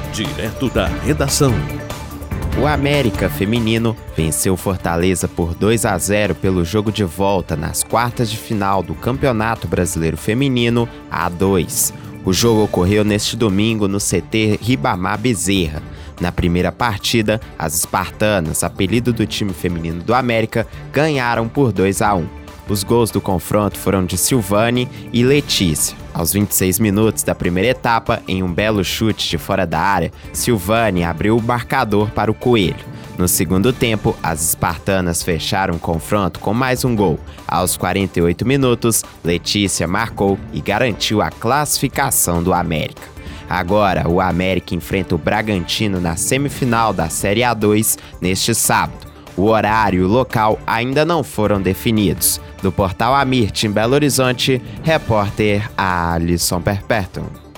Direto da redação. O América feminino venceu Fortaleza por 2-0 pelo jogo de volta nas quartas de final do Campeonato Brasileiro Feminino A2. O jogo ocorreu neste domingo no CT Ribamar Bezerra. Na primeira partida, as espartanas, apelido do time feminino do América, ganharam por 2-1. Os gols do confronto foram de Silvane e Letícia. Aos 26 minutos da primeira etapa, em um belo chute de fora da área, Silvane abriu o marcador para o Coelho. No segundo tempo, as espartanas fecharam o confronto com mais um gol. Aos 48 minutos, Letícia marcou e garantiu a classificação do América. Agora, o América enfrenta o Bragantino na semifinal da Série A2 neste sábado. O horário e o local ainda não foram definidos. Do portal Amirte, em Belo Horizonte, repórter Alisson Perpétuo.